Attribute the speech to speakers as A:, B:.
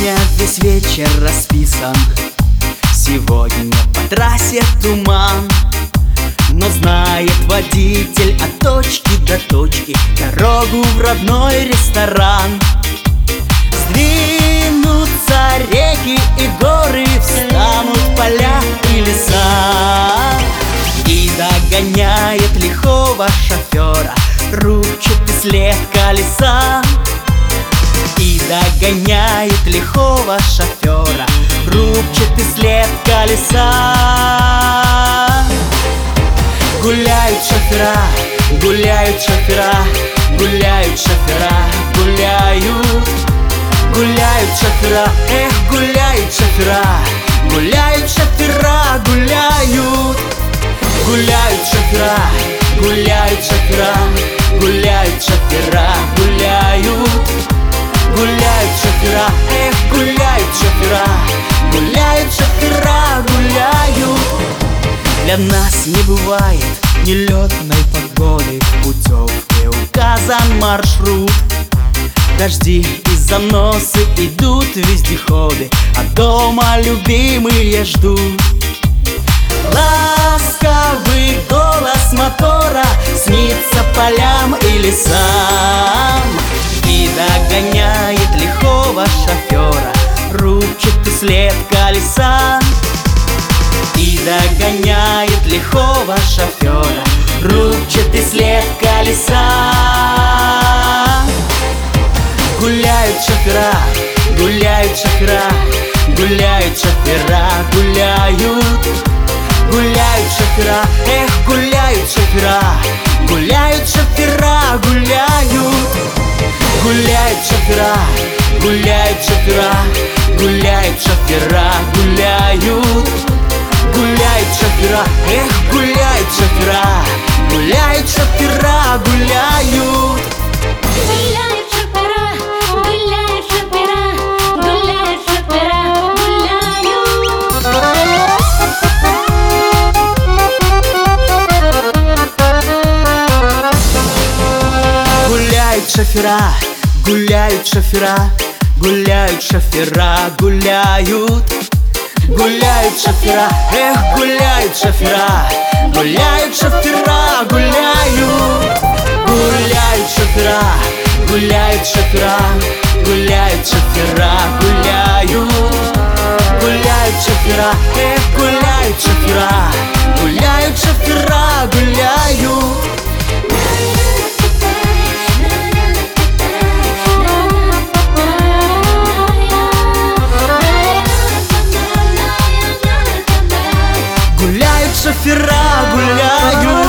A: Сегодня весь вечер расписан, сегодня по трассе туман. Но знает водитель от точки до точки дорогу в родной ресторан. Сдвинутся реки и горы, встанут поля и леса. И догоняет лихого шофера рубчатый след колеса. И догоняет лихого шофера рубчатый след колеса. Гуляют шофера, гуляют шофера, гуляют шофера, гуляют. Гуляют шофера, эх, гуляют шофера, гуляют шофера, гуляют. Гуляют шофера, гуляют шофера, гуляют шофера, гуляют. Гуляют шофера, эх, гуляют шофера, гуляют шофера, гуляют. Для нас не бывает нелетной погоды, в путевке указан маршрут. Дожди и заносы, идут вездеходы, а дома любимые ждут. Ласковый голос мотора снится полям и лесам. И догоняет лихого шофера рубчатый след колеса. И догоняет лихого шофера рубчатый след колеса. Гуляют шофера, гуляют шофера, гуляют шофера, гуляют. Гуляют шофера, эх, гуляют шофера, гуляют шофера, гуляют. Гуляют шофера, гуляют шофера, гуляют шофера, гуляют. Гуляют шофера, эх, гуляют шофера, гуляют шофера, гуляют.
B: Гуляют шофера, гуляют шофера, гуляют шофера, гуляют.
A: Гуляют шофера, гуляют шофера, гуляют шофера, гуляют. Гуляют шофера, эх, гуляют шофера, гуляют шофера, гуляют. Гуляют шофера, гуляют шофера, гуляют шофера, гуляют. Гуляют шофера, эх, гуляют шофера, гуляют шофера, гуляют. Гуляют шофера, гуляют.